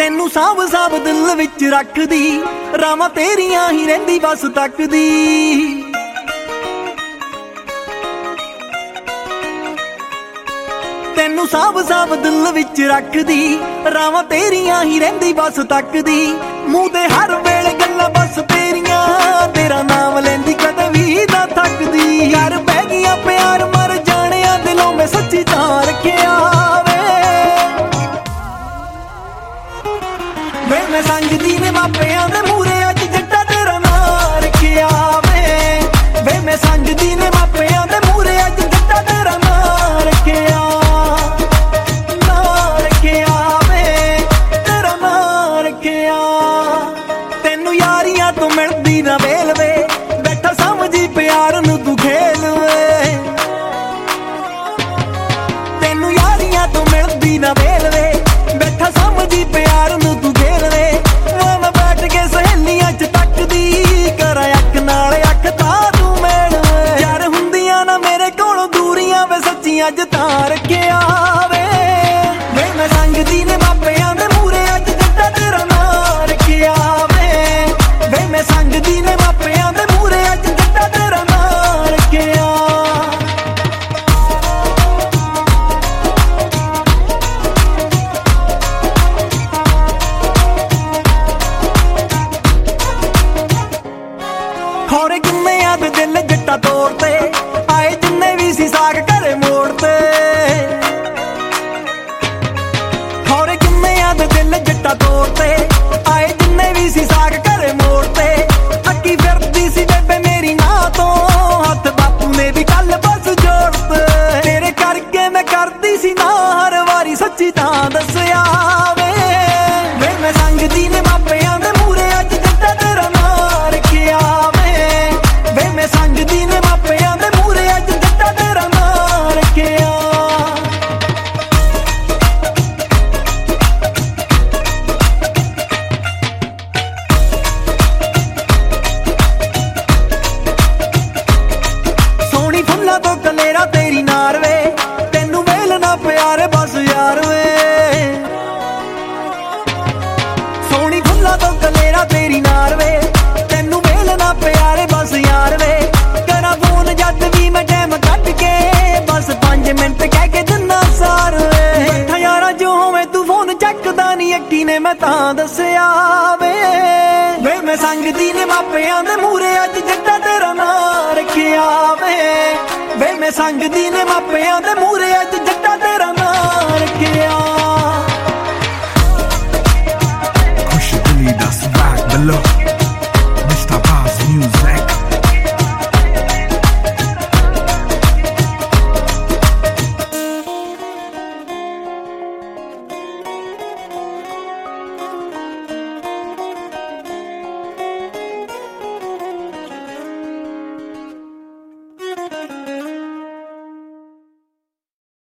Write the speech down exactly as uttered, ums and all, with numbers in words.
ਤੈਨੂੰ ਸਾਂਭ ਸਾਂਭ ਦਿਲ ਵਿੱਚ ਰੱਖਦੀ, ਰਾਵਾਂ ਤੇਰੀਆਂ ਹੀ ਰਹਿੰਦੀ ਬਸ ਤੱਕਦੀ। ਤੈਨੂੰ ਸਾਂਭ ਸਾਂਭ ਦਿਲ ਵਿੱਚ ਰੱਖਦੀ, ਰਾਵਾਂ ਤੇਰੀਆਂ ਹੀ ਰਹਿੰਦੀ ਬਸ ਤੱਕਦੀ। ਮੂੰਹ ਤੇ ਹਰ ਵੇਲੇ ਗੱਲਾਂ ਬਸ ਤੇਰੀਆਂ, ਤੇਰਾ ਨਾਮ ਲੈਂਦੀ ਕਦੇ ਵੀ ਨਾ ਥੱਕਦੀ। ਯਾਰ ਬਹਿ ਗਈਆਂ ਪਿਆਰ ਮਰ ਜਾਣਿਆ ਦਿਲੋਂ ਮੈਂ ਸੱਚੀ ਤਾਂ ਰੱਖਿਆ ਵੇ। ਵੇ ਮੈਂ ਸੰਗਦੀ ਨੇ ਮਾਪਿਆਂ ਦੇ ਮੂਹਰੇ ਅੱਜ ਜੱਟਾ ਤੇਰਾ ਨਾਂ ਰੱਖਿਆ ਵੇ। ਵੇ ਮੈਂ ਸੰਗਦੀ ਨੇ ਮਾਪਿਆਂ ਦੇ ਮੂਹਰੇ ਅੱਜ ਜੱਟਾ ਤੇਰਾ ਨਾਂ ਰੱਖਿਆ। ਤੈਨੂੰ ਯਾਰੀਆਂ ਤੋਂ ਮਿਲਦੀ ਨਾ ਵੇਲ ਵੇ, ਬੈਠਾ ਸਮਝੀ ਪਿਆਰ ਨੂੰ ਤੂੰ ਖੇਲ ਵੇ। ਤੈਨੂੰ ਯਾਰੀਆਂ ਤੋਂ ਮਿਲਦੀ ਨਾ ਵੇਲ ਵੇ, ਬੈਠਾ ਸਮਝੀ ਪਿਆਰ ਨੂੰ ਤੂੰ ਖੇਲ ਵੇ। ਉਹ ਮੈਂ ਬੈਠ ਕੇ ਸਹੇਲੀਆਂ ਚ ਤੱਕਦੀ, ਕਰਾਂ ਅੱਖ ਨਾਲ ਅੱਖ ਤਾਂ ਤੂੰ ਮੇਲ ਵੇ। ਯਾਰ ਹੁੰਦੀਆਂ ਨਾ ਮੇਰੇ ਕੋਲੋਂ ਦੂਰੀਆਂ ਵੇ, ਸੱਚੀਆਂ ਅੱਜ ਤਾਂ ਰੱਖਿਆ ਵੇ। ਵੇ ਮੈਂ ਸੰਗਦੀ ਨੇ ਮਾਪਿਆਂ ਦੇ ਮੂਹਰੇ ਅੱਜ ਜੱਟਾ ਤੇਰਾ ਨਾਂ ਰੱਖਿਆ ਵੇ। ਵੇ ਮੈਂ ਸੰਗਦੀ ਨੇ ਮਾਪਿਆਂ ਦੇ ਮੂਹਰੇ ਅੱਜ ਜੱਟਾ ਤੇਰਾ ਨਾਂ ਰੱਖਿਆ। ਖੋਰੇ ਕਿੰਨਿਆਂ ਦੇ ਦਿਲ ਜੱਟਾ ਤੋੜ ਤੇ ਆਏ, ਜਿੰਨੇ ਵੀ ਸੀ ਸਾਗ ਘਰੇ ਮੋੜ ਤੇ। ਖੋਰੇ ਕਿੰਨਿਆਂ ਦੇ ਦਿਲ ਜੱਟਾ ਤੋੜ ਤੇ ਆਏ, ਜਿੰਨੇ ਵੀ ਸੀ ਸਾਗ ਘਰੇ ਮੋੜ ਤੇ। ਅੱਕੀ ਫਿਰਦੀ ਸੀ ਬੇਬੇ ਮੇਰੀ ਨਾਂ ਤੋਂ, ਹੱਥ ਬਾਪੂ ਨੇ ਵੀ ਕੱਲ ਬਸ ਜੋੜ ਤੇ। ਤੇਰੇ ਕਰਕੇ ਮੈਂ ਕਰਦੀ ਸੀ ਨਾ ਹਰ ਵਾਰੀ, ਸੱਚੀ ਤਾਂ ਦੱਸਿਆ ਵੇ। ਵੇ ਮੈਂ ਸੰਗਦੀ ਨੇ ਮਾਪਿਆਂ ਦੇ ਮੂਹਰੇ ਅੱਜ ਜੱਟਾ ਤੇਰਾ ਨਾਂ ਰੱਖਿਆ ਵੇ। ਵੇ ਮੈਂ ਸੰਗਦੀ ਨੇ ਮਾਪਿਆਂ ਦੇ ਮੂਹਰੇ ਅੱਜ ਜੱਟਾ ਤੇਰਾ ਨਾਂ ਰੱਖਿਆ। ਸੋਹਣੀ ਫੁੱਲਾਂ ਤੋਂ ਕਲੇਰਾ ਤੇਰੀ ਨਾਰ ਵੇ, ਤੈਨੂੰ ਵੇਲ ਨਾ ਪਿਆਰ ਬਸ ਯਾਰ ਵੇ। ਸੋਹਣੀ ਫੁੱਲਾਂ ਤੋਂ ਕਲੇਰਾ ਤੇਰੀ ਨਾਰ ਵੇ, ਤੈਨੂੰ ਵੇਲ ਨਾ ਪਿਆਰੇ ਬਸ ਯਾਰ ਵੇ। ਕਰਾਂ ਫੋਨ ਜਦ ਵੀ ਮੈਂ ਟਾਈਮ ਕੱਢ ਕੇ, ਬਸ ਪੰਜ ਮਿੰਟ ਕਹਿ ਕੇ ਦਿਨਾ ਸਾਰ ਵੇ। ਬੈਠਾ ਯਾਰਾਂ ਜੋ ਹੋਵੇ ਤੂੰ ਫੋਨ ਚੱਕਦਾ ਨੀ, ਅੱਕੀ ਨੇ ਮੈਂ ਤਾਂ ਦੱਸਿਆ ਵੇ। ਵੇ ਮੈਂ ਸੰਗਦੀ ਨੇ ਮਾਪਿਆਂ ਦੇ ਮੂਹਰੇ ਅੱਜ ਜੱਟਾ ਤੇਰਾ ਨਾਂ ਰੱਖਿਆ ਵੇ। ਵੇ ਮੈਂ ਸੰਗਦੀ ਨੇ ਮਾਪਿਆਂ ਦੇ ਮੂਹਰੇ ਅੱਜ ਜੱਟਾ ਤੇਰਾ ਨਾਂ ਰੱਖਿਆ। ਖੁਸ਼ ਦਿਲੀ ਦਾ ਸਵਾਗ ਬਲੋ